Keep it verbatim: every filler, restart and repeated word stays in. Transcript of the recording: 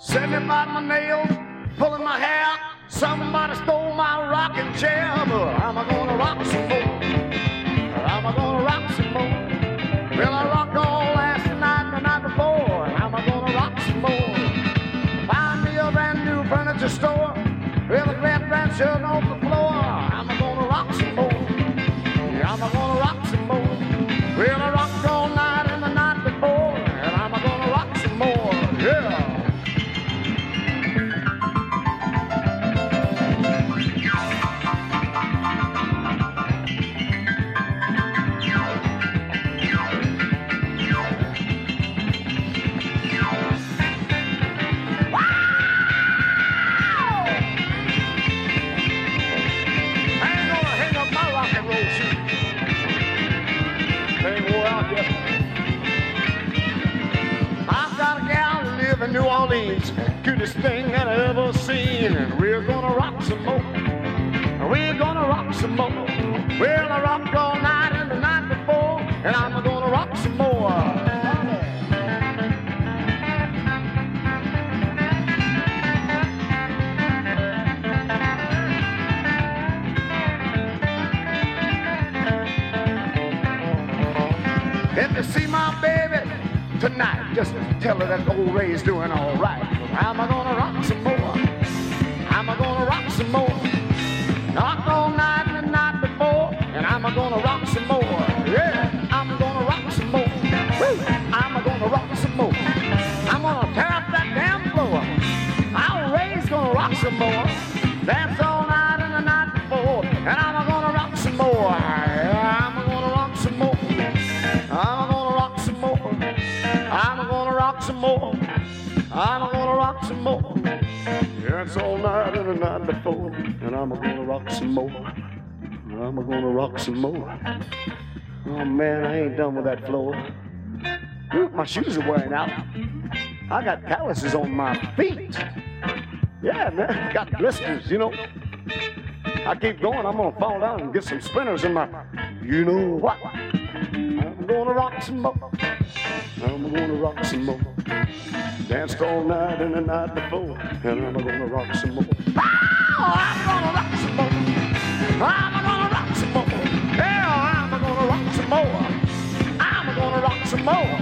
Setting me by my nails, pulling my hair. Somebody stole my rocking chair, but I'm gonna rock some more. I'm gonna rock some more. Well, I rocked all last night and the night before, and I'm gonna rock some more. Find me a brand new furniture store with a great brand shirt on the floor. I'm gonna rock some more. I'm gonna rock some more. Well, I rocked all night and the night before, and I'm gonna rock some more. Yeah. New Orleans, cutest thing that I ever seen, and we're gonna rock some more. We're gonna rock some more. Well, I rocked all night and the night before, and I'm gonna rock some more. If you see my baby tonight, just tell her that old Ray's doing all right. I'm gonna rock some more. I'm gonna rock some more. Rocked all night and the night before, and I'm gonna rock some more. Yeah, I'm gonna rock some more. Woo. I'm gonna rock some more. I'm gonna tear up that damn floor. Our Ray's gonna rock some more. Dance all night and the night before, and I'm gonna rock some more. Yeah, I'm gonna rock some more. I'm gonna rock some more. I'm gonna rock some more. I'm gonna rock some more. Yeah, it's all night and the night before, and I'm gonna rock some more. I'm gonna rock some more. Oh man, I ain't done with that floor. Ooh, my shoes are wearing out. I got calluses on my feet. Yeah, man, got blisters, you know. I keep going, I'm gonna fall down and get some splinters in my, you know what? I'm gonna rock some more. I'm gonna rock some more. Danced all night and the night before, and I'm gonna rock some more. Oh, I'm gonna rock some more. I'm gonna rock some more. Yeah, I'm gonna rock some more. I'm gonna rock some more.